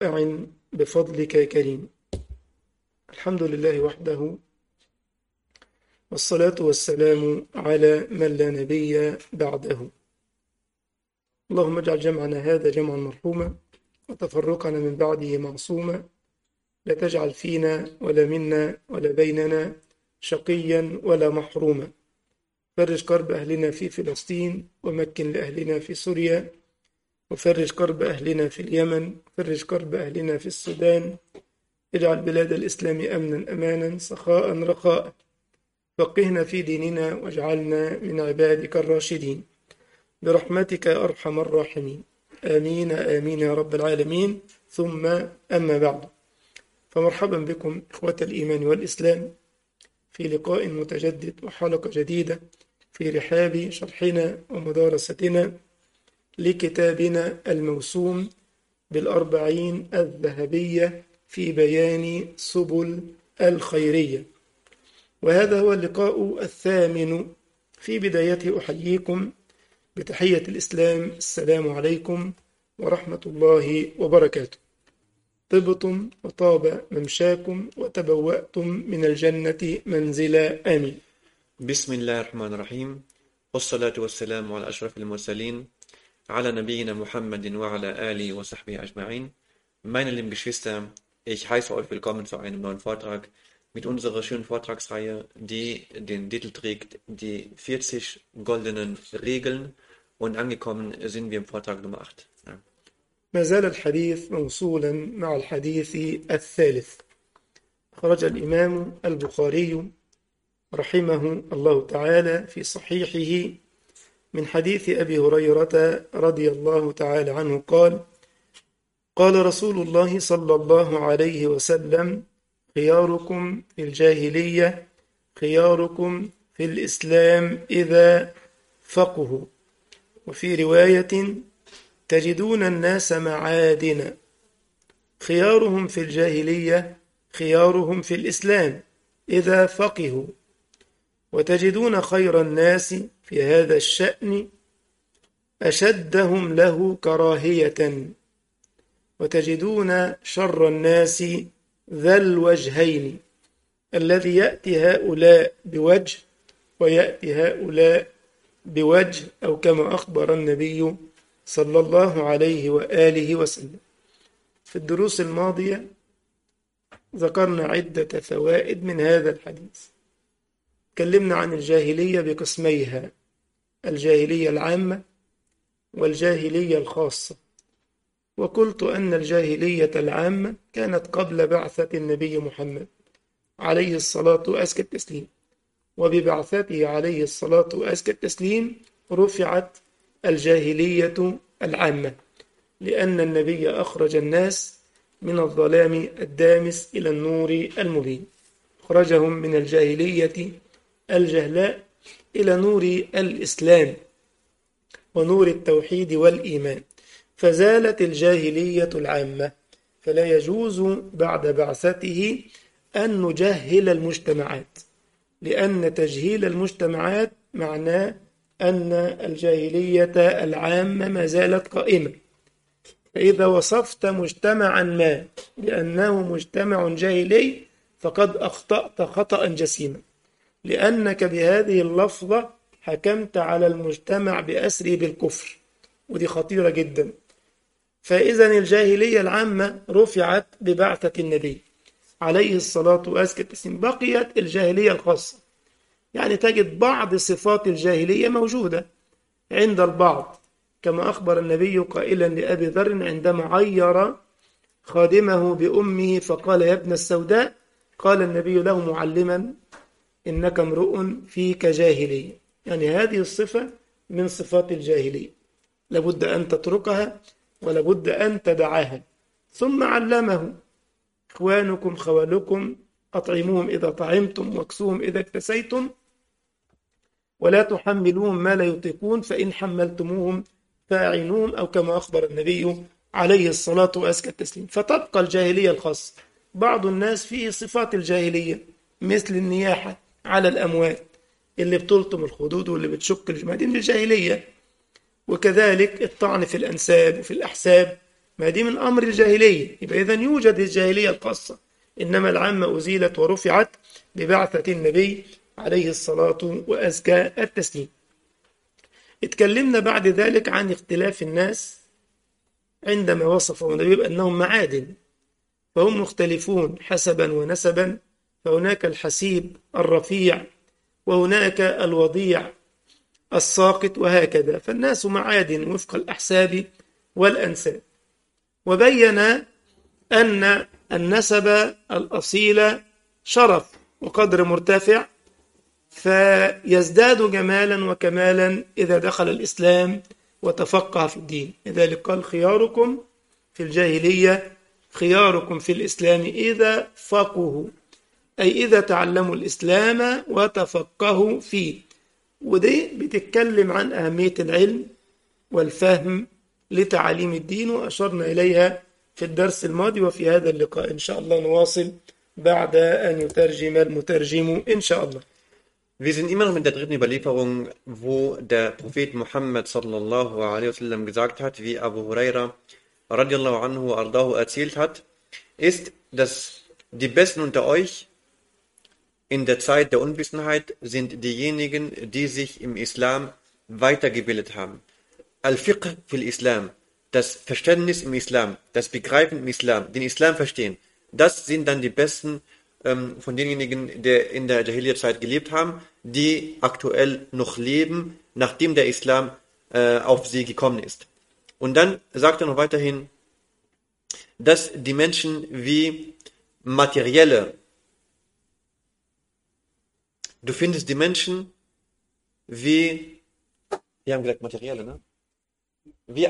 أعن بفضلك يا كريم. الحمد لله وحده، والصلاة والسلام على من لا نبي بعده. اللهم اجعل جمعنا هذا جمعا مرحوما، وتفرقنا من بعده معصوما. لا تجعل فينا ولا منا ولا بيننا شقيا ولا محروما. فرج كرب أهلنا في فلسطين، ومكن لأهلنا في سوريا، وفرج كرب أهلنا في اليمن، فرج كرب أهلنا في السودان. اجعل بلاد الإسلام أمنا أمانا سخاء رخاء. فقهنا في ديننا واجعلنا من عبادك الراشدين برحمتك يا أرحم الراحمين. آمين آمين يا رب العالمين. ثم أما بعد، فمرحبا بكم إخوة الإيمان والإسلام في لقاء متجدد وحلقة جديدة في رحاب شرحنا ومدارستنا لكتابنا الموسوم بالأربعين الذهبية في بيان سبل الخيرية. وهذا هو اللقاء الثامن. في بدايته أحييكم بتحية الإسلام: السلام عليكم ورحمة الله وبركاته. طبتم وطاب ممشاكم وتبوأتم من الجنة منزلا، آمين. بسم الله الرحمن الرحيم، والصلاة والسلام على أشرف المرسلين, على نبينا Muhammadin wa ala alihi wa sahbihi ajma'in. Meine lieben Geschwister, ich heiße euch willkommen zu einem neuen Vortrag mit unserer schönen Vortragsreihe, die den Titel trägt, die 40 goldenen Regeln, und angekommen sind wir im Vortrag Nummer 8. Ja. ما زال الحديث موصولا مع الحديث الثالث. خرج الإمام البخاري رحمه الله تعالى في صحيحه من حديث أبي هريرة رضي الله تعالى عنه قال: قال رسول الله صلى الله عليه وسلم: خياركم في الجاهلية خياركم في الإسلام إذا فقهوا. وفي رواية: تجدون الناس معادن، خيارهم في الجاهلية خيارهم في الإسلام إذا فقهوا، وتجدون خير الناس في هذا الشأن أشدهم له كراهية، وتجدون شر الناس ذا الوجهين، الذي يأتي هؤلاء بوجه ويأتي هؤلاء بوجه، أو كما أخبر النبي صلى الله عليه وآله وسلم. في الدروس الماضية ذكرنا عدة فوائد من هذا الحديث. تكلمنا عن الجاهلية بقسميها: الجاهلية العامة والجاهلية الخاصة. وقلت أن الجاهلية العامة كانت قبل بعثة النبي محمد عليه الصلاة وأزكى التسليم، وببعثته عليه الصلاة وأزكى التسليم رفعت الجاهلية العامة، لأن النبي أخرج الناس من الظلام الدامس إلى النور المبين، أخرجهم من الجاهلية الجهلاء إلى نور الإسلام ونور التوحيد والإيمان، فزالت الجاهلية العامة. فلا يجوز بعد بعثته أن نجهل المجتمعات، لأن تجهيل المجتمعات معناه أن الجاهلية العامة ما زالت قائمة. فإذا وصفت مجتمعا ما بأنه مجتمع جاهلي فقد أخطأت خطأ جسيما، لأنك بهذه اللفظة حكمت على المجتمع بأسره بالكفر، ودي خطيرة جدا. فإذا الجاهلية العامة رفعت ببعثة النبي عليه الصلاة والسلام. بقيت الجاهلية الخاصة، يعني تجد بعض صفات الجاهلية موجودة عند البعض، كما أخبر النبي قائلا لأبي ذر عندما عير خادمه بأمه فقال: يا ابن السوداء، قال النبي له معلما: إنك امرؤ فيك جاهلية. يعني هذه الصفة من صفات الجاهلية، لابد أن تتركها ولابد أن تدعاها. ثم علمه: إخوانكم خوالكم، أطعموهم إذا طعمتم واكسوهم إذا اكتسيتم، ولا تحملوهم ما لا يطيقون، فإن حملتموهم فأعينوهم، أو كما أخبر النبي عليه الصلاة وأزكى التسليم. فتبقى الجاهلية الخاصة. بعض الناس فيه صفات الجاهلية مثل النياحة على الأموال، اللي بتلطم الخدود واللي بتشك الجمال، دي من الجاهلية. وكذلك الطعن في الأنساب وفي الأحساب ما دي من أمر الجاهلية، يبقى إذن يوجد الجاهلية الخاصة، إنما العامة أزيلت ورفعت ببعثة النبي عليه الصلاة وأزكى التسليم. اتكلمنا بعد ذلك عن اختلاف الناس عندما وصفوا النبي بأنهم معادن، فهم مختلفون حسبا ونسبا، فهناك الحسيب الرفيع وهناك الوضيع الساقط وهكذا، فالناس معادن وفق الأحساب والأنساب. وبين أن النسب الأصيل شرف وقدر مرتفع، فيزداد جمالا وكمالا إذا دخل الإسلام وتفقه في الدين. لذلك قال خياركم في الجاهلية خياركم في الإسلام إذا فقهوا، أي إذا تعلموا الإسلام وتفقهوا فيه. ودي بتتكلم عن أهمية العلم والفهم لتعاليم الدين، وأشرنا إليها في الدرس الماضي. وفي هذا اللقاء إن شاء الله نواصل بعد أن يترجم المترجم إن شاء الله. Wir sind immer noch in der dritten Überlieferung, wo der Prophet Muhammad sallallahu alaihi wasallam gesagt hat, wie Abu Huraira radiallahu anhu ardahu erzählt hat, ist, dass die Besten unter euch in der Zeit der Unwissenheit sind diejenigen, die sich im Islam weitergebildet haben. Al-Fiqh fil Islam, das Verständnis im Islam, das Begreifen im Islam, den Islam verstehen, das sind dann die Besten von denjenigen, die in der Jahiliya-Zeit gelebt haben, die aktuell noch leben, nachdem der Islam auf sie gekommen ist. Und dann sagt er noch weiterhin, dass die Menschen wie materielle, du findest die Menschen wie, wir haben gesagt materielle, ne? Wie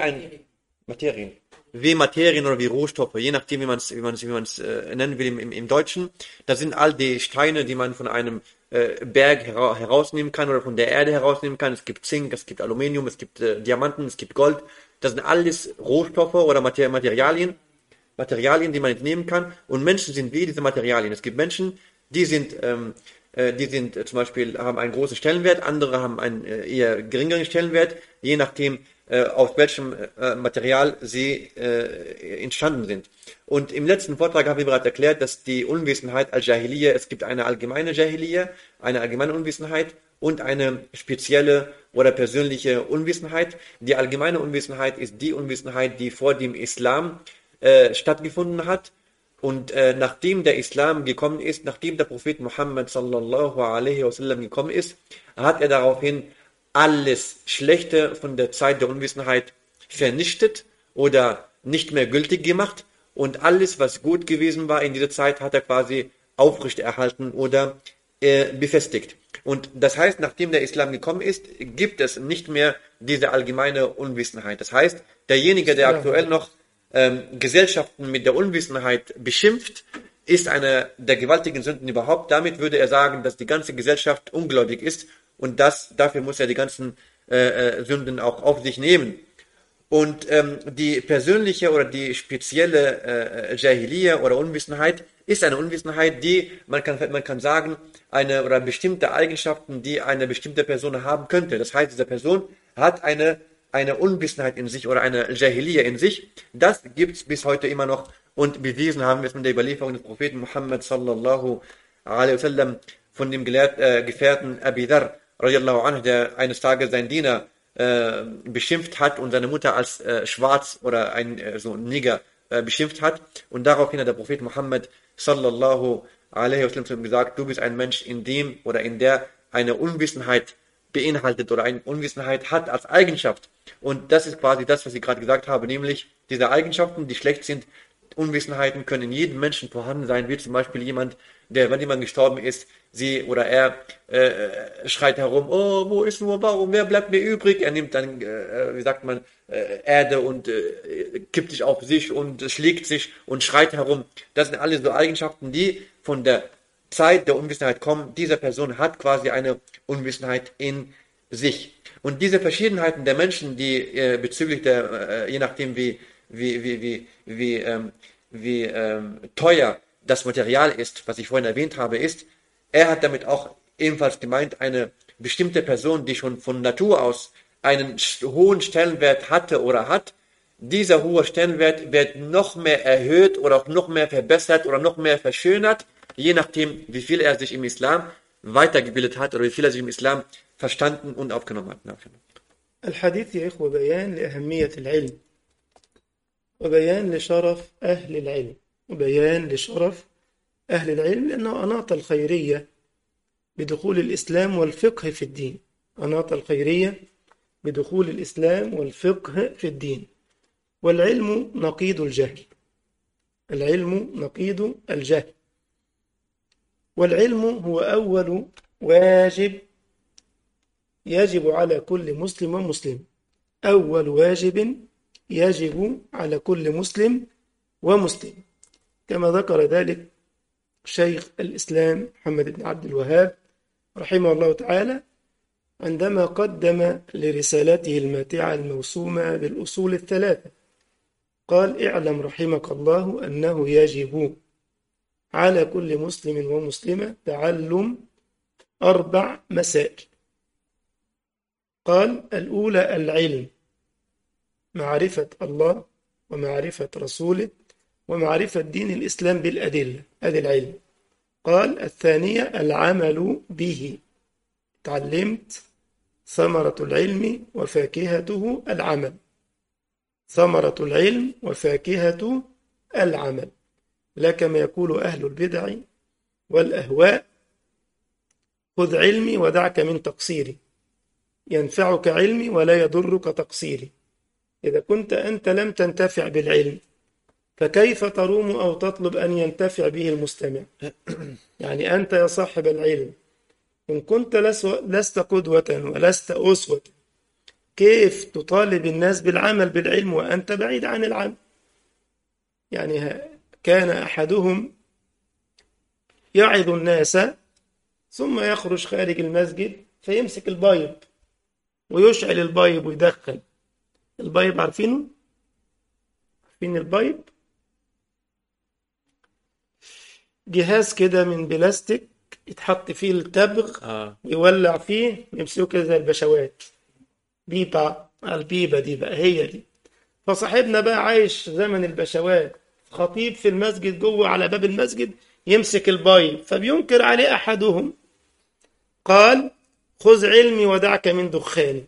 Materien oder wie Rohstoffe, je nachdem, wie man es nennen will im Deutschen. Das sind all die Steine, die man von einem Berg herausnehmen kann oder von der Erde herausnehmen kann. Es gibt Zink, es gibt Aluminium, es gibt Diamanten, es gibt Gold. Das sind alles Rohstoffe oder Materialien, die man entnehmen kann. Und Menschen sind wie diese Materialien. Es gibt Menschen, die sind zum Beispiel, haben einen großen Stellenwert, andere haben einen eher geringeren Stellenwert, je nachdem, aus welchem Material sie entstanden sind. Und im letzten Vortrag habe ich bereits erklärt, dass die Unwissenheit als Jahiliya, es gibt eine allgemeine Jahiliya, eine allgemeine Unwissenheit und eine spezielle oder persönliche Unwissenheit. Die allgemeine Unwissenheit ist die Unwissenheit, die vor dem Islam stattgefunden hat. Und nachdem der Islam gekommen ist, nachdem der Prophet Muhammad sallallahu alaihi wasallam gekommen ist, hat er daraufhin alles Schlechte von der Zeit der Unwissenheit vernichtet oder nicht mehr gültig gemacht, und alles, was gut gewesen war in dieser Zeit, hat er quasi aufrechterhalten oder befestigt. Und das heißt, nachdem der Islam gekommen ist, gibt es nicht mehr diese allgemeine Unwissenheit. Das heißt, derjenige, der aktuell noch Gesellschaften mit der Unwissenheit beschimpft, ist eine der gewaltigen Sünden überhaupt. Damit würde er sagen, dass die ganze Gesellschaft ungläubig ist, und dafür muss er die ganzen Sünden auch auf sich nehmen. Und die persönliche oder die spezielle Jahiliya oder Unwissenheit ist eine Unwissenheit, die, man kann sagen, eine oder bestimmte Eigenschaften, die eine bestimmte Person haben könnte. Das heißt, diese Person hat eine Unwissenheit in sich oder eine Jahiliya in sich. Das gibt es bis heute immer noch, und bewiesen haben wir es mit der Überlieferung des Propheten Muhammad sallallahu alaihi wasallam von dem Gefährten Abi Dharr radiallahu anhu, der eines Tages seinen Diener beschimpft hat und seine Mutter als schwarz oder so ein Neger beschimpft hat. Und daraufhin hat der Prophet Muhammad sallallahu alaihi wasallam gesagt, du bist ein Mensch, in dem oder in der eine Unwissenheit beinhaltet oder eine Unwissenheit hat als Eigenschaft. Und das ist quasi das, was ich gerade gesagt habe, nämlich diese Eigenschaften, die schlecht sind. Unwissenheiten können in jedem Menschen vorhanden sein, wie zum Beispiel jemand, der, wenn jemand gestorben ist, sie oder er schreit herum, oh, wo ist nur, warum, wer bleibt mir übrig? Er nimmt dann, Erde und kippt sich auf sich und schlägt sich und schreit herum. Das sind alles so Eigenschaften, die von der Zeit der Unwissenheit kommen. Diese Person hat quasi eine Unwissenheit in sich. Und diese Verschiedenheiten der Menschen, die bezüglich der, je nachdem wie teuer das Material ist, was ich vorhin erwähnt habe, ist, er hat damit auch ebenfalls gemeint, eine bestimmte Person, die schon von Natur aus einen hohen Stellenwert hatte oder hat, dieser hohe Stellenwert wird noch mehr erhöht oder auch noch mehr verbessert oder noch mehr verschönert, je nachdem, wie viel er sich im Islam weitergebildet hat oder wie viel er sich im Islam verstanden und aufgenommen hat. الحديث يا إخوة بيان لأهمية العلم وبيان لشرف أهل العلم وبيان لشرف أهل العلم لأنه أناط الخيرية بدخول الإسلام والفقه في الدين أناط الخيرية بدخول الإسلام والفقه في الدين والعلم نقيض الجهل العلم نقيض الجهل والعلم هو أول واجب يجب على كل مسلم ومسلم أول واجب يجب على كل مسلم ومسلم كما ذكر ذلك شيخ الإسلام محمد بن عبد الوهاب رحمه الله تعالى عندما قدم لرسالته الماتعة الموسومة بالأصول الثلاثة قال اعلم رحمك الله أنه يجب على كل مسلم ومسلمة تعلم 4 مسائل قال الأولى العلم معرفة الله ومعرفة رسوله ومعرفة دين الإسلام بالأدلة هذا العلم قال الثانية العمل به تعلمت ثمرة العلم وفاكهته العمل ثمرة العلم وفاكهة العمل لا كما يقول أهل البدع والأهواء خذ علمي ودعك من تقصيري ينفعك علمي ولا يضرك تقصيري إذا كنت أنت لم تنتفع بالعلم فكيف تروم أو تطلب أن ينتفع به المستمع يعني أنت يا صاحب العلم إن كنت لست قدوة ولست أسوة كيف تطالب الناس بالعمل بالعلم وأنت بعيد عن العمل يعني كان أحدهم يعظ الناس ثم يخرج خارج المسجد فيمسك البايب ويشعل البايب ويدخل البايب عارفين البايب جهاز كده من بلاستيك يتحط فيه التبغ ويولع فيه ويمسكه كده زي البشوات بيبة البيبة دي بقى هي دي فصاحبنا بقى عايش زمن البشوات خطيب في المسجد جوه على باب المسجد يمسك البايب فبينكر عليه أحدهم قال خذ علمي ودعك من دخاني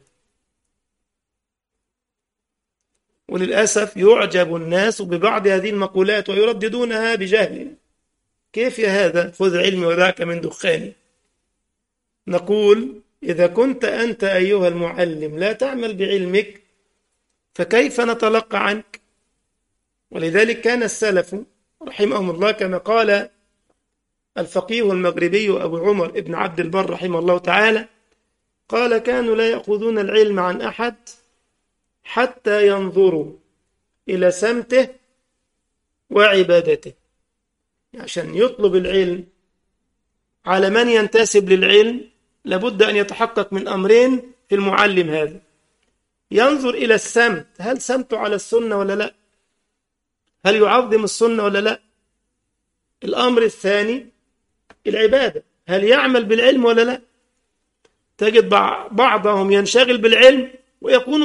وللأسف يعجب الناس ببعض هذه المقولات ويرددونها بجهل كيف يا هذا خذ علمي ودعك من دخاني نقول إذا كنت أنت أيها المعلم لا تعمل بعلمك فكيف نتلقى عنك ولذلك كان السلف رحمهم الله كما قال الفقيه المغربي أبو عمر ابن عبد البر رحمه الله تعالى قال كانوا لا يأخذون العلم عن أحد حتى ينظروا إلى سمته وعبادته عشان يطلب العلم على من ينتسب للعلم لابد أن يتحقق من أمرين في المعلم هذا ينظر إلى السمت هل سمته على السنة ولا لا هل يعظم السنة ولا لا الأمر الثاني العبادة هل يعمل بالعلم ولا لا تجد بعضهم ينشغل بالعلم ويكون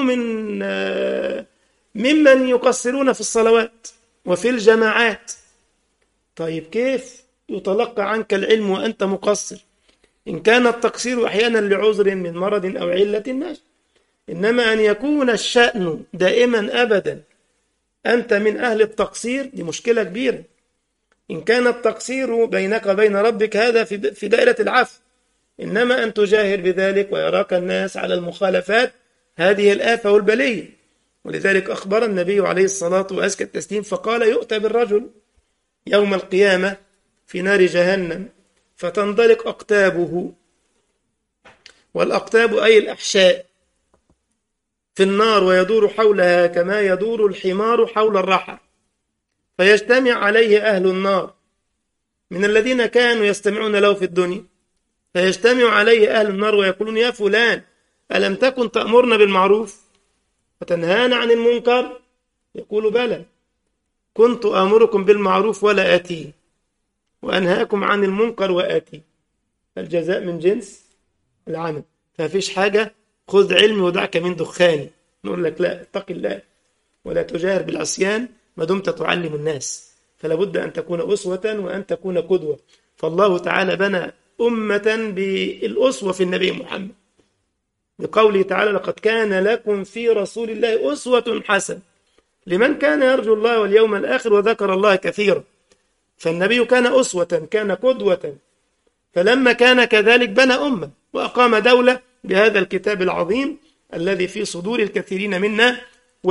ممن يقصرون في الصلوات وفي الجماعات طيب كيف يتلقى عنك العلم وأنت مقصر إن كان التقصير أحيانا لعذر من مرض أو علة ماشي إنما أن يكون الشأن دائما أبدا أنت من أهل التقصير دي مشكلة كبيرة إن كان التقصير بينك وبين ربك هذا في دائرة العفو إنما أن تجاهر بذلك ويراك الناس على المخالفات هذه الآفة والبلية ولذلك أخبر النبي عليه الصلاة وأزكى التسليم فقال يؤتى بالرجل يوم القيامة في نار جهنم فتندلق أقتابه والأقتاب أي الأحشاء في النار ويدور حولها كما يدور الحمار حول الرحى فيجتمع عليه أهل النار من الذين كانوا يستمعون له في الدنيا فيجتمع عليه أهل النار ويقولون يا فلان ألم تكن تأمرنا بالمعروف وتنهانا عن المنكر يقول بلى كنت آمركم بالمعروف ولا آتي وأنهاكم عن المنكر وآتي فالجزاء من جنس العمل ففيش حاجة خذ علمي ودعك من دخاني نقول لك لا اتق الله ولا تجاهر بالعصيان ما دمت تعلم الناس. فلا بد أن تكون أسوة وأن تكون قدوة. فالله تعالى بنى أمة بالأسوة في النبي محمد بقوله تعالى: لقد كان لكم في رسول الله أسوة حسنة لمن كان يرجو الله واليوم الآخر وذكر الله كثيرا. فالنبي كان أسوة، كان قدوة، فلما كان كذلك بنى أمة وأقام دولة بهذا الكتاب العظيم الذي في صدور الكثيرين منا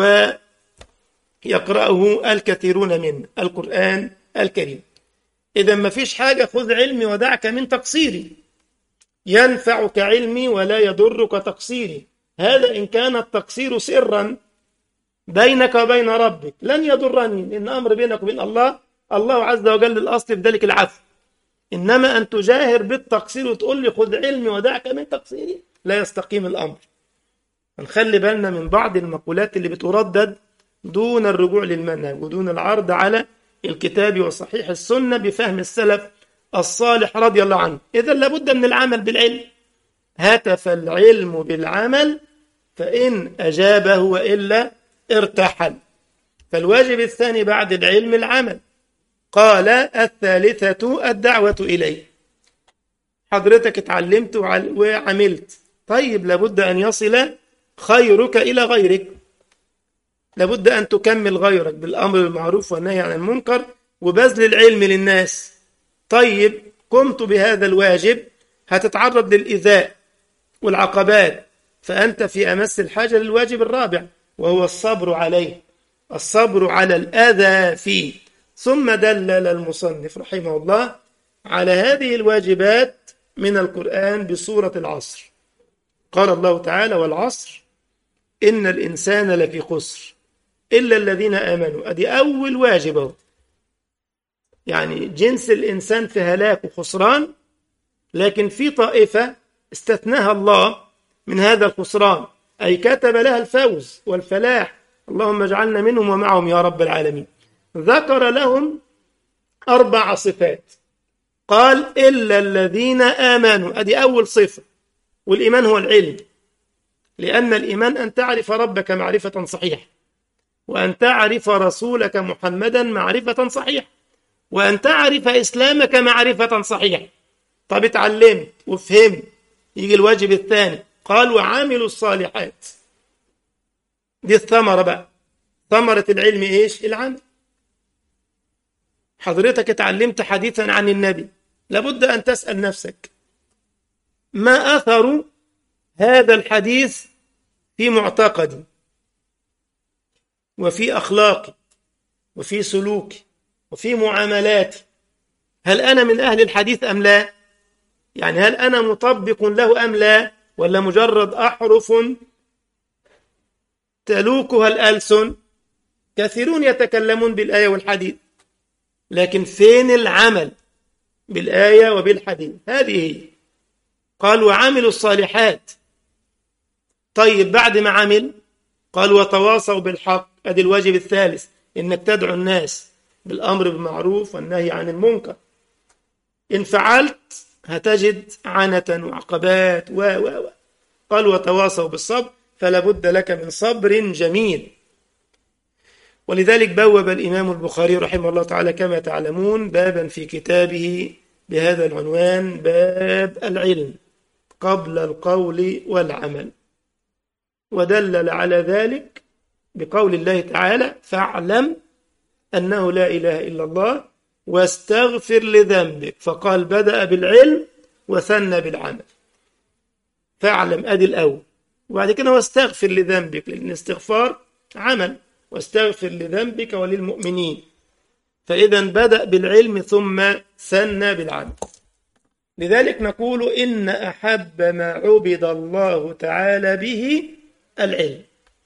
ويقرأه الكثيرون منا، القرآن الكريم. إذا ما فيش حاجة، خذ علمي ودعك من تقصيري، ينفعك علمي ولا يضرك تقصيري. هذا إن كان التقصير سرا بينك وبين ربك لن يضرني، لأن أمر بينك وبين الله عز وجل الأصل في ذلك العفو. إنما أن تجاهر بالتقصير وتقول لي خذ علمي ودعك من تقصيري، لا يستقيم الأمر. نخلي بالنا من بعض المقولات اللي بتردد دون الرجوع للمنهج ودون العرض على الكتاب وصحيح السنة بفهم السلف الصالح رضي الله عنه. إذا لابد من العمل بالعلم. هتف العلم بالعمل فإن أجابه وإلا ارتحل. فالواجب الثاني بعد العلم العمل. قال: الثالثة الدعوة إليه. حضرتك اتعلمت وعملت، طيب لابد أن يصل خيرك إلى غيرك، لابد أن تكمل غيرك بالأمر بالمعروف والنهي عن المنكر وبذل العلم للناس. طيب قمت بهذا الواجب، هتتعرض للإيذاء والعقبات، فأنت في أمس الحاجة للواجب الرابع وهو الصبر عليه، الصبر على الأذى فيه. ثم دلل المصنف رحمه الله على هذه الواجبات من القرآن بسورة العصر. قال الله تعالى: والعصر إن الإنسان لفي خسر إلا الذين آمنوا. أدي أول واجب، يعني جنس الإنسان في هلاك وخسران، لكن في طائفة استثناها الله من هذا الخسران، أي كتب لها الفوز والفلاح، اللهم اجعلنا منهم ومعهم يا رب العالمين. ذكر لهم 4 صفات، قال: إلا الذين آمنوا. أدي أول صفة، والإيمان هو العلم، لأن الإيمان أن تعرف ربك معرفة صحيحة، وأن تعرف رسولك محمدا معرفة صحيحة، وأن تعرف إسلامك معرفة صحيحة. طب اتعلمت وفهمت، يجي الواجب الثاني، قال: وعاملوا الصالحات. دي الثمرة بقى، ثمرة العلم إيش؟ العمل. حضرتك اتعلمت حديثا عن النبي، لابد أن تسأل نفسك: ما أثر هذا الحديث في معتقدي وفي أخلاقي وفي سلوكي وفي معاملاتي؟ هل أنا من أهل الحديث أم لا؟ يعني هل أنا مطبق له أم لا؟ ولا مجرد أحرف تلوكها الألسن؟ كثيرون يتكلمون بالآية والحديث، لكن فين العمل بالآية وبالحديث؟ هذه هي. قال: وعملوا الصالحات. طيب بعد ما عمل قال: وتواصوا بالحق. أدي الواجب الثالث، إنك تدعو الناس بالأمر بالمعروف والنهي عن المنكر. إن فعلت هتجد عنة وعقبات قال: وتواصوا بالصبر. فلا بد لك من صبر جميل. ولذلك بوب الإمام البخاري رحمه الله تعالى كما تعلمون بابا في كتابه بهذا العنوان: باب العلم قبل القول والعمل. ودلل على ذلك بقول الله تعالى: فاعلم أنه لا إله إلا الله واستغفر لذنبك. فقال: بدأ بالعلم وثنى بالعمل. فاعلم أدي الأول، وبعد كده واستغفر لذنبك، لأن الاستغفار عمل، واستغفر لذنبك وللمؤمنين. فإذا بدأ بالعلم ثم ثنى بالعمل. لذلك نقول: إن أحب ما عبد الله تعالى به العلم.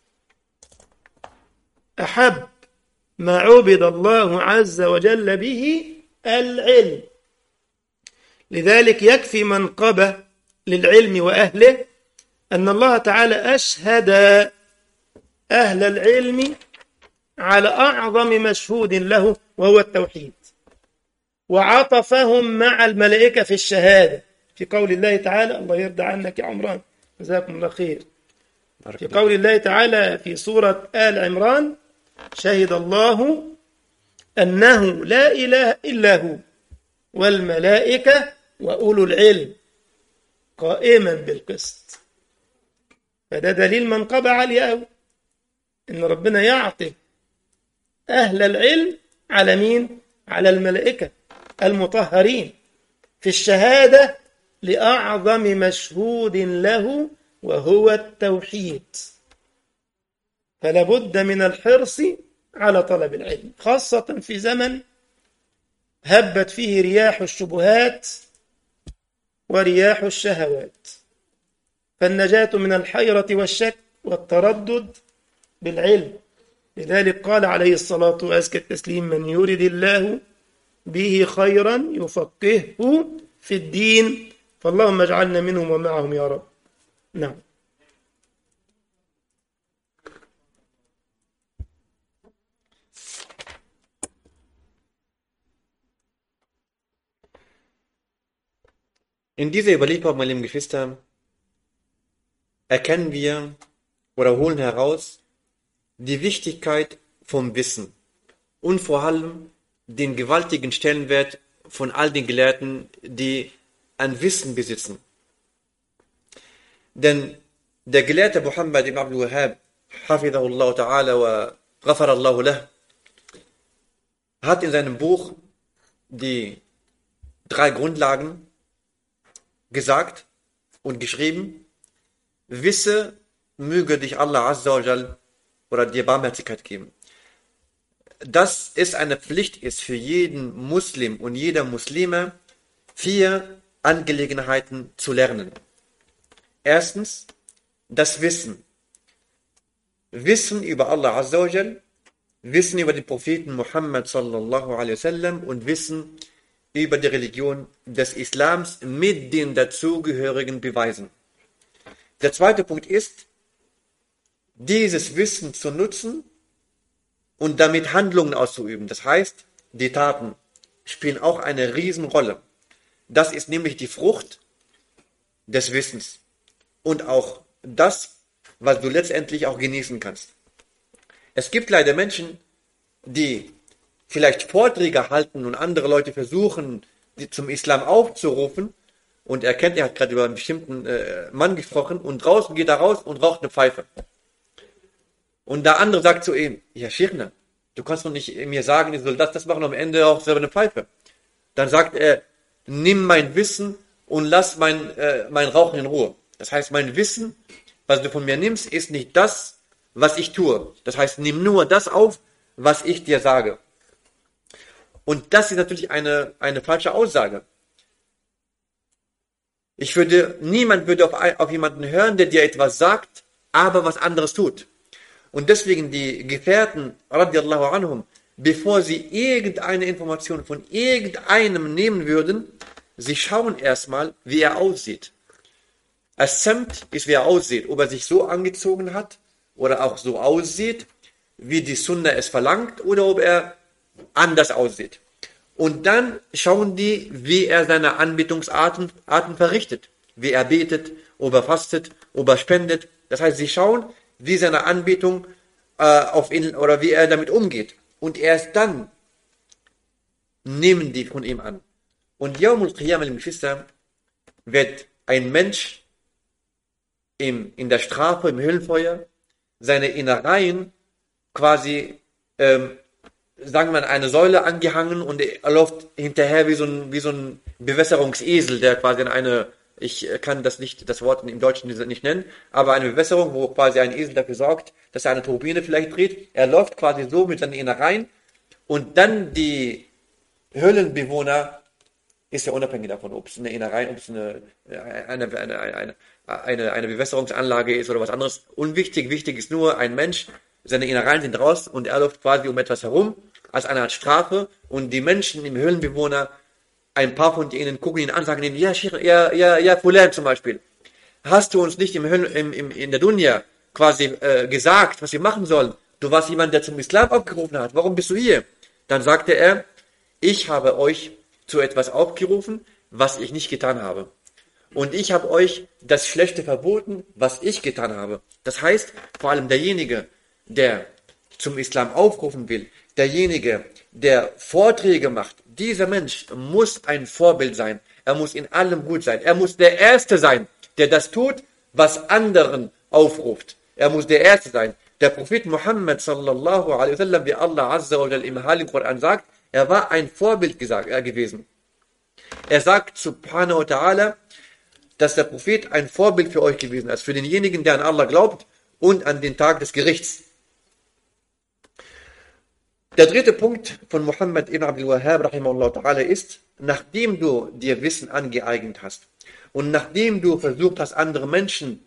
أحب ما عبد الله عز وجل به العلم. لذلك يكفي منقبة للعلم وأهله أن الله تعالى أشهد أهل العلم على أعظم مشهود له وهو التوحيد، وعطفهم مع الملائكة في الشهادة في قول الله تعالى: الله يرضى عنك يا عمران جزاكم الله خير. في قول الله تعالى في سورة آل عمران: شهد الله أنه لا إله إلا هو والملائكة وأولو العلم قائما بالقسط. فده دليل منقبة عالية أوي إن ربنا يعطي أهل العلم على مين؟ على الملائكة المطهرين في الشهادة لأعظم مشهود له وهو التوحيد. فلا بد من الحرص على طلب العلم، خاصة في زمن هبت فيه رياح الشبهات ورياح الشهوات. فالنجاة من الحيرة والشك والتردد بالعلم. لذلك قال عليه الصلاة وأزكى التسليم: من يرد الله به خيرا يفقهه في الدين. فاللهم اجعلنا منهم ومعهم يا رب. نعم. In dieser Überlieferung, meine lieben Geschwister, erkennen wir oder holen heraus die Wichtigkeit vom Wissen und vor allem den gewaltigen Stellenwert von all den Gelehrten, die ein Wissen besitzen. Denn der Gelehrte Muhammad ibn Abdul Wahhab, hafidhahullah ta'ala wa ghafarallahu lah, hat in seinem Buch die 3 Grundlagen gesagt und geschrieben: Wisse, möge dich Allah Azza wa Jal oder dir Barmherzigkeit geben, dass es eine Pflicht ist für jeden Muslim und jeder Muslime, 4 Angelegenheiten zu lernen. Erstens, das Wissen. Wissen über Allah Azza wa Jal, Wissen über den Propheten Muhammad sallallahu alaihi wasallam und Wissen über die Religion des Islams mit den dazugehörigen Beweisen. Der zweite Punkt ist, dieses Wissen zu nutzen und damit Handlungen auszuüben. Das heißt, die Taten spielen auch eine Riesenrolle. Das ist nämlich die Frucht des Wissens und auch das, was du letztendlich auch genießen kannst. Es gibt leider Menschen, die vielleicht Vorträge halten und andere Leute versuchen, die zum Islam aufzurufen, und er hat gerade über einen bestimmten Mann gesprochen, und draußen geht er raus und raucht eine Pfeife. Und der andere sagt zu ihm: Ja, Schirne, du kannst doch nicht mir sagen, ich soll das machen, am Ende auch selber eine Pfeife. Dann sagt er: Nimm mein Wissen und lass mein Rauchen in Ruhe. Das heißt, mein Wissen, was du von mir nimmst, ist nicht das, was ich tue. Das heißt, nimm nur das auf, was ich dir sage. Und das ist natürlich eine falsche Aussage. Niemand würde auf jemanden hören, der dir etwas sagt, aber was anderes tut. Und deswegen die Gefährten, radiallahu anhum, bevor sie irgendeine Information von irgendeinem nehmen würden, sie schauen erstmal, wie er aussieht. As-Samt ist, wie er aussieht, ob er sich so angezogen hat oder auch so aussieht, wie die Sunna es verlangt, oder ob er anders aussieht. Und dann schauen die, wie er seine Anbetungsarten verrichtet, wie er betet, ob er fastet, ob er spendet. Das heißt, sie schauen, wie seine Anbetung auf ihn oder wie er damit umgeht. Und erst dann nehmen die von ihm an. Und Yawmul Qiyamah, liebe Geschwister, wird ein Mensch in der Strafe, im Höllenfeuer, seine Innereien quasi, sagen wir, eine Säule angehangen, und er läuft hinterher wie so ein Bewässerungsesel, der quasi ich kann das Wort im Deutschen nicht nennen, aber eine Bewässerung, wo quasi ein Esel dafür sorgt, dass er eine Turbine vielleicht dreht. Er läuft quasi so mit seinen Innereien, und dann die Höhlenbewohner, ist ja unabhängig davon, ob es eine Innereien, ob es eine Bewässerungsanlage ist oder was anderes. Unwichtig, wichtig ist nur, ein Mensch, seine Innereien sind raus und er läuft quasi um etwas herum, als eine Art Strafe, und die Menschen, im Höhlenbewohner, ein paar von denen gucken ihn an, sagen ihnen: Ja, Fulan zum Beispiel, hast du uns nicht in der Dunya quasi gesagt, was wir machen sollen? Du warst jemand, der zum Islam aufgerufen hat, warum bist du hier? Dann sagte er: Ich habe euch zu etwas aufgerufen, was ich nicht getan habe. Und ich habe euch das Schlechte verboten, was ich getan habe. Das heißt, vor allem derjenige, der zum Islam aufrufen will, derjenige, der Vorträge macht, dieser Mensch muss ein Vorbild sein. Er muss in allem gut sein. Er muss der Erste sein, der das tut, was anderen aufruft. Er muss der Erste sein. Der Prophet Muhammad sallallahu alaihi wasallam, wie Allah azza wa jalla im Heiligen Koran sagt, er war ein Vorbild gewesen. Er sagt subhanahu wa ta'ala, dass der Prophet ein Vorbild für euch gewesen ist, für denjenigen, der an Allah glaubt und an den Tag des Gerichts. Der dritte Punkt von Muhammad ibn Abdul Wahhab rahimahullah ta'ala ist, nachdem du dir Wissen angeeignet hast und nachdem du versucht hast, andere Menschen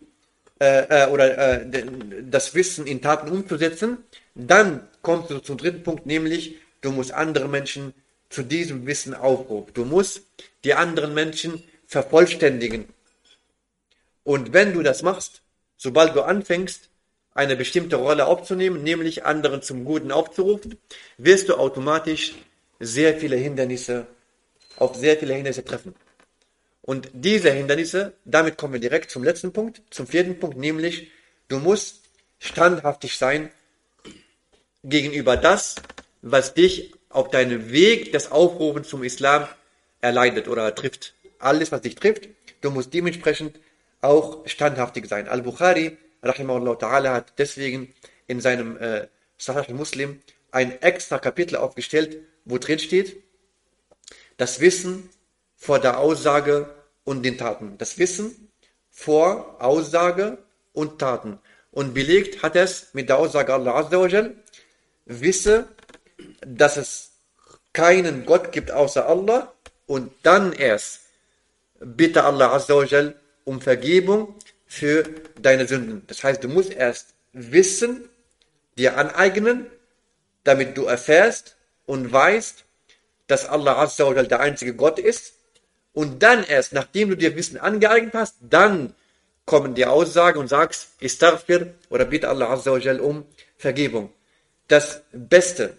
das Wissen in Taten umzusetzen, dann kommst du zum dritten Punkt, nämlich du musst andere Menschen zu diesem Wissen aufrufen. Du musst die anderen Menschen vervollständigen. Und wenn du das machst, sobald du anfängst, eine bestimmte Rolle aufzunehmen, nämlich anderen zum Guten aufzurufen, wirst du automatisch auf sehr viele Hindernisse treffen. Und diese Hindernisse, damit kommen wir direkt zum letzten Punkt, zum vierten Punkt, nämlich du musst standhaftig sein gegenüber das, was dich auf deinem Weg des Aufrufens zum Islam erleidet oder trifft. Alles, was dich trifft, du musst dementsprechend auch standhaftig sein. Al-Bukhari, rahimahullah ta'ala, hat deswegen in seinem Sahih Muslim ein extra Kapitel aufgestellt, wo drin steht, das Wissen vor der Aussage und den Taten. Das Wissen vor Aussage und Taten. Und belegt hat es mit der Aussage Allah Azza wa Jal, wisse, dass es keinen Gott gibt außer Allah und dann erst bitte Allah Azza wa Jal um Vergebung für deine Sünden. Das heißt, du musst erst Wissen dir aneignen, damit du erfährst und weißt, dass Allah Azza wa Jal der einzige Gott ist. Und dann erst, nachdem du dir Wissen angeeignet hast, dann kommen die Aussagen und sagst, Istaghfir oder bitte Allah Azza wa Jal um Vergebung. Das Beste,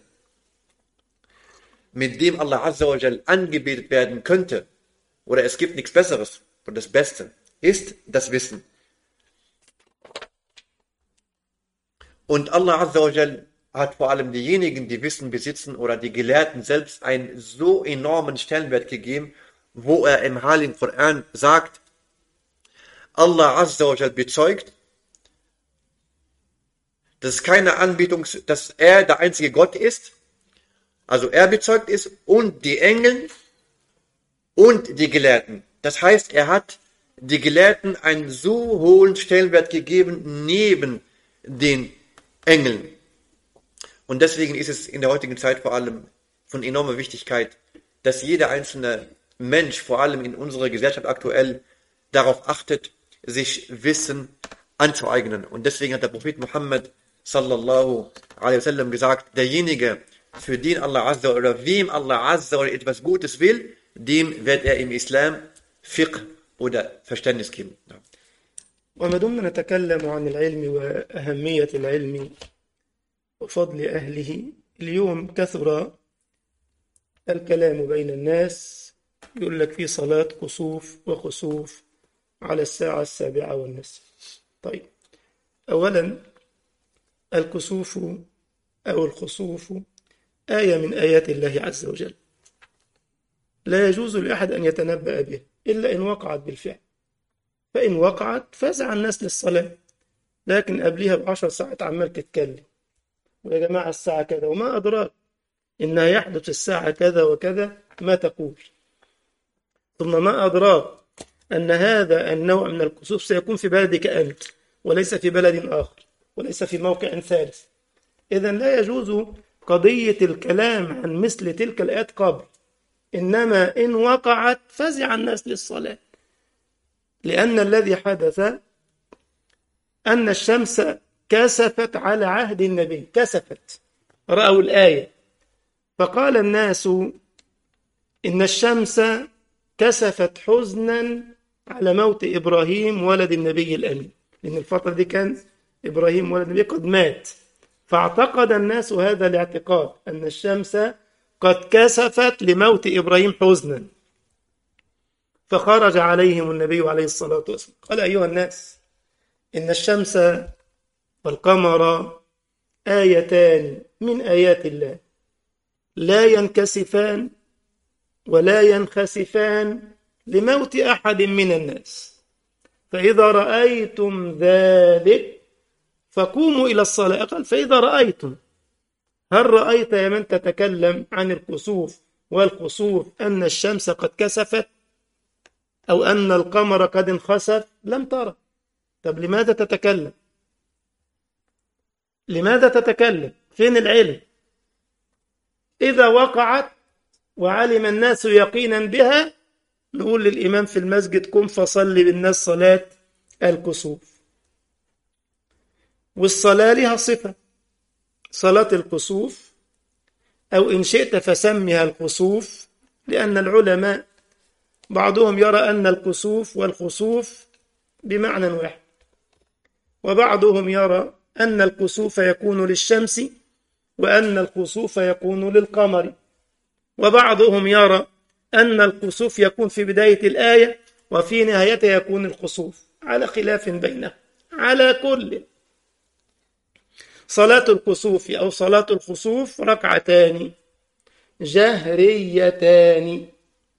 mit dem Allah Azza wa Jal angebetet werden könnte, oder es gibt nichts Besseres, und das Beste ist das Wissen. Und Allah Azza wa Jal hat vor allem diejenigen, die Wissen besitzen, oder die Gelehrten selbst einen so enormen Stellenwert gegeben, wo er im Heiligen Koran sagt, Allah Azza wa Jal bezeugt, dass keine Anbetung, dass er der einzige Gott ist, also er bezeugt ist, und die Engel und die Gelehrten. Das heißt, er hat die Gelehrten einen so hohen Stellenwert gegeben neben den Engeln. Und deswegen ist es in der heutigen Zeit vor allem von enormer Wichtigkeit, dass jeder einzelne Mensch, vor allem in unserer Gesellschaft aktuell, darauf achtet, sich Wissen anzueignen. Und deswegen hat der Prophet Muhammad sallallahu alaihi wasallam gesagt, derjenige, für den Allah Azza oder wem Allah Azza oder etwas Gutes will, dem wird er im Islam Fiqh oder Verständnis geben. Ja. وما دمنا نتكلم عن العلم وأهمية العلم وفضل أهله، اليوم كثر الكلام بين الناس، يقول لك في صلاة كسوف وخسوف على الساعة 7:30. طيب، أولا الكسوف أو الخسوف آية من آيات الله عز وجل، لا يجوز لأحد أن يتنبأ به إلا إن وقعت بالفعل، فإن وقعت فزع الناس للصلاة، لكن قبلها ب10 ساعات عمال تتكلم، ويا جماعة الساعة كذا، وما أدراك إنها يحدث الساعة كذا وكذا، ما تقول؟ ثم ما أدراك أن هذا النوع من الكسوف سيكون في بلدك أنت وليس في بلد آخر وليس في موقع ثالث. إذن لا يجوز قضية الكلام عن مثل تلك الآيات قبل، إنما إن وقعت فزع الناس للصلاة، لأن الذي حدث أن الشمس كسفت على عهد النبي، كسفت، رأوا الآية فقال الناس إن الشمس كسفت حزنا على موت إبراهيم ولد النبي الأمين، لأن الفترة دي كان إبراهيم ولد النبي قد مات، فاعتقد الناس هذا الاعتقاد أن الشمس قد كسفت لموت إبراهيم حزنا، فخرج عليهم النبي عليه الصلاة والسلام قال أيها الناس إن الشمس والقمر آيتان من آيات الله لا ينكسفان ولا ينخسفان لموت أحد من الناس، فإذا رأيتم ذلك فقوموا إلى الصلاة. قال فإذا رأيتم، هل رأيت يا من تتكلم عن الكسوف والخسوف أن الشمس قد كسفت أو أن القمر قد انخسف؟ لم ترى. طب لماذا تتكلم؟ لماذا تتكلم؟ فين العلم؟ إذا وقعت وعلم الناس يقينا بها نقول للإمام في المسجد قم فصلي بالناس صلاة الكسوف. والصلاة لها صفة، صلاة الكسوف أو إن شئت فسمها الخسوف، لأن العلماء بعضهم يرى أن الكسوف والخسوف بمعنى واحد، وبعضهم يرى أن الكسوف يكون للشمس وأن الخسوف يكون للقمر، وبعضهم يرى أن الكسوف يكون في بداية الآية وفي نهايتها يكون الخسوف، على خلاف بينهم. على كل، صلاة الكسوف أو صلاة الخسوف ركعتان جهريتان،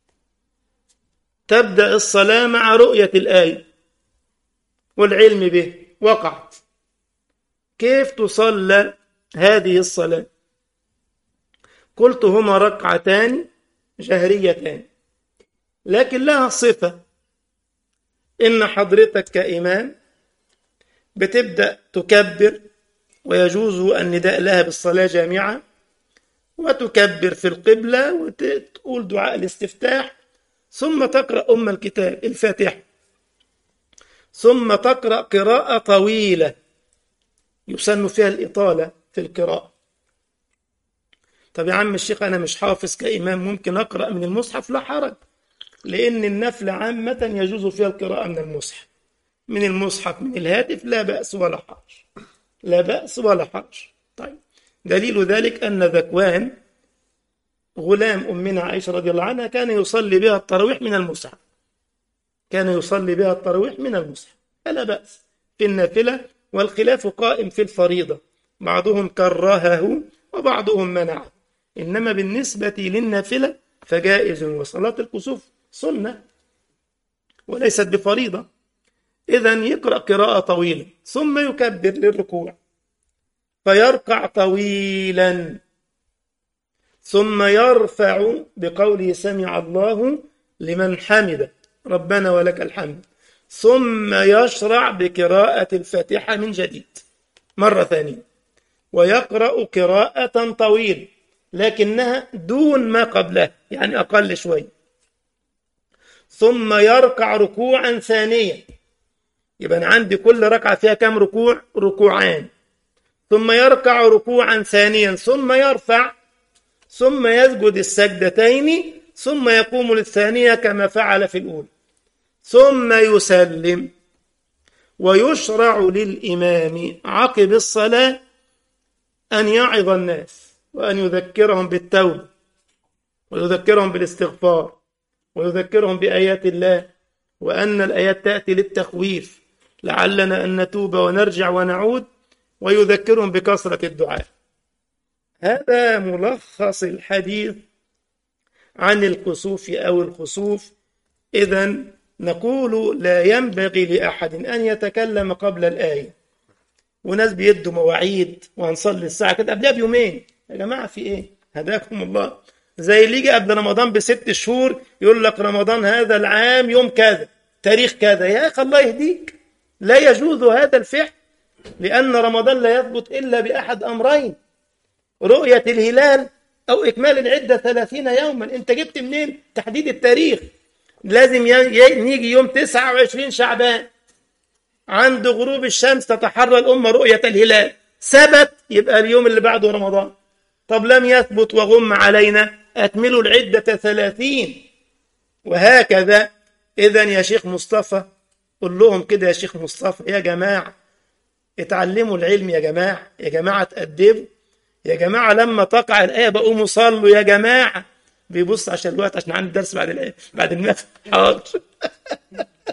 تبدأ الصلاة مع رؤية الآية والعلم به وقعت. كيف تصلى هذه الصلاة؟ قلت هما ركعتان جهريتان، لكن لها صفة، إن حضرتك كإمام بتبدأ تكبر، ويجوز النداء لها بالصلاة جامعة، وتكبر في القبلة وتقول دعاء الاستفتاح، ثم تقرأ أم الكتاب الفاتحة، ثم تقرأ قراءة طويلة يسن فيها الإطالة في القراءة. طب يا عم الشيخ أنا مش حافظ كإمام، ممكن أقرأ من المصحف؟ لا حرج، لأن النفل عامة يجوز فيها القراءة من المصحف، من المصحف من الهاتف، لا بأس ولا حرج، لا بأس ولا حرج. طيب دليل ذلك أن ذكوان غلام أمنا عائشة رضي الله عنها كان يصلي بها التراويح من المصحف، كان يصلي بها التراويح من المصحف، فلا بأس في النافلة، والخلاف قائم في الفريضة، بعضهم كرهه وبعضهم منعه، إنما بالنسبة للنافلة فجائز، وصلاة الكسوف سنة وليست بفريضة. إذن يقرأ قراءة طويلة ثم يكبر للركوع فيركع طويلا، ثم يرفع بقوله سمع الله لمن حمده ربنا ولك الحمد، ثم يشرع بقراءة الفاتحة من جديد مرة ثانية، ويقرأ قراءة طويلة لكنها دون ما قبلها، يعني أقل شوي، ثم يركع ركوعا ثانيا. يبقى أنا عندي كل ركعة فيها كم ركوع؟ ركوعان. ثم يركع ركوعا ثانيا ثم يرفع، ثم يسجد السجدتين، ثم يقوم للثانية كما فعل في الأولى، ثم يسلم. ويشرع للإمام عقب الصلاة أن يعظ الناس وأن يذكرهم بالتوبة ويذكرهم بالاستغفار ويذكرهم بآيات الله، وأن الآيات تأتي للتخويف لعلنا أن نتوب ونرجع ونعود، ويذكرهم بكثرة الدعاء. هذا ملخص الحديث عن الكسوف أو الخسوف. إذن نقول لا ينبغي لأحد أن يتكلم قبل الآية، وناس بيدوا مواعيد وهنصلي الساعة كده قبلها بيومين، يا جماعة في إيه؟ هداكم الله. زي اللي يجي قبل رمضان ب6 شهور يقول لك رمضان هذا العام يوم كذا تاريخ كذا، يا أخي الله يهديك، لا يجوز هذا الفعل، لأن رمضان لا يثبت إلا بأحد أمرين: رؤية الهلال أو إكمال العدة 30 يوما. أنت جبت منين تحديد التاريخ؟ لازم نيجي يوم 29 شعبان عند غروب الشمس تتحرى الأمة رؤية الهلال، ثبت يبقى اليوم اللي بعده رمضان. طب لم يثبت وغم علينا، أكملوا العدة 30، وهكذا. إذن يا شيخ مصطفى قل لهم كده، يا شيخ مصطفى يا جماعة اتعلموا العلم، يا جماعة، يا جماعة تأدبوا، يا جماعة لما تقع الآية بقوموا صلوا، يا جماعة. بيبص عشان الوقت، عشان عندي درس بعد الآية بعد المثل. حاضر.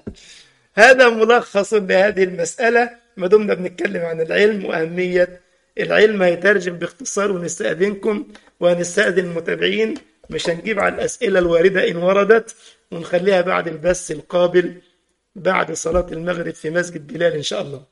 هذا ملخص لهذه المسألة، ما دمنا بنتكلم عن العلم وأهمية العلم هيترجم باختصار، ونستأذنكم وهنستأذن المتابعين، مش هنجيب على الأسئلة الواردة إن وردت، ونخليها بعد البث القابل بعد صلاة المغرب في مسجد بلال إن شاء الله.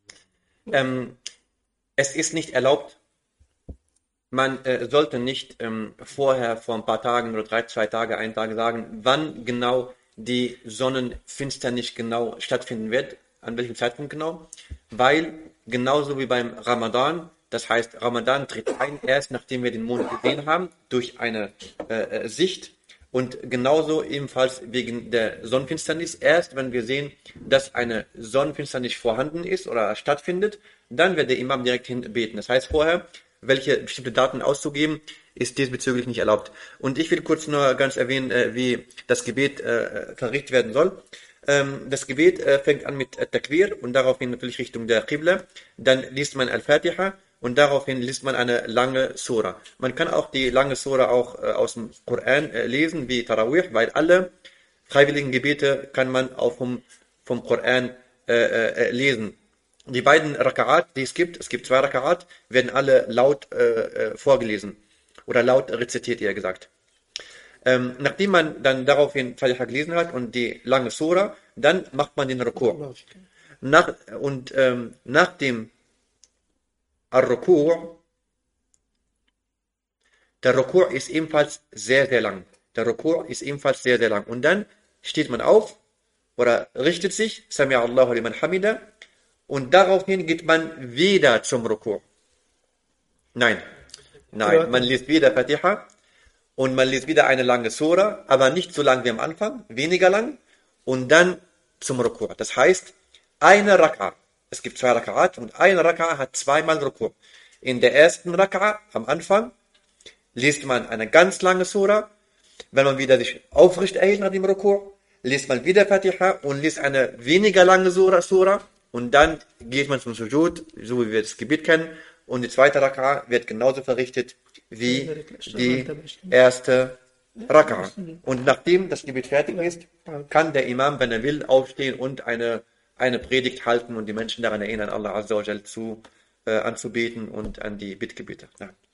Es ist nicht erlaubt, man sollte nicht vorher, vor ein paar Tagen oder 2 Tage, 1 Tag sagen, wann genau die Sonnenfinsternis genau stattfinden wird, an welchem Zeitpunkt genau, weil genauso wie beim Ramadan, das heißt, Ramadan tritt ein, erst nachdem wir den Mond gesehen haben, durch eine Sicht, und genauso ebenfalls wegen der Sonnenfinsternis, erst wenn wir sehen, dass eine Sonnenfinsternis vorhanden ist oder stattfindet, dann wird der Imam direkt hinbeten. Das heißt, vorher welche bestimmte Daten auszugeben, ist diesbezüglich nicht erlaubt. Und ich will kurz nur ganz erwähnen, wie das Gebet verrichtet werden soll. Das Gebet fängt an mit Takbir und daraufhin natürlich Richtung der Qibla. Dann liest man Al-Fatiha und daraufhin liest man eine lange Sura. Man kann auch die lange Sura auch aus dem Koran lesen, wie Tarawih, weil alle freiwilligen Gebete kann man auch vom Koran lesen. Die beiden Raka'at, die es gibt 2 Raka'at, werden alle laut vorgelesen oder laut rezitiert, eher gesagt. Nachdem man dann daraufhin Fatiha gelesen hat und die lange Sura, dann macht man den Ruku'. Nach dem Ar-Ruku', der Ruku' ist ebenfalls sehr, sehr lang. Und dann steht man auf oder richtet sich, Sami'a Allahu liman hamida, und daraufhin geht man wieder zum Ruku'. Nein, man liest wieder Fatiha und man liest wieder eine lange Sura, aber nicht so lang wie am Anfang, weniger lang, und dann zum Ruku'. Das heißt, eine Raka'a, es gibt 2 Raka'at und eine Raka'a hat 2-mal Ruku'. In der ersten Raka'a am Anfang liest man eine ganz lange Sura, wenn man wieder sich aufrecht erhält nach dem Ruku', liest man wieder Fatiha und liest eine weniger lange Sura, und dann geht man zum Sujud, so wie wir das Gebet kennen, und die zweite Raka'a wird genauso verrichtet wie die erste Raka'a. Und nachdem das Gebet fertig ist, kann der Imam, wenn er will, aufstehen und eine Predigt halten und die Menschen daran erinnern, Allah Azza wa Jal anzubeten und an die Bittgebete. Ja.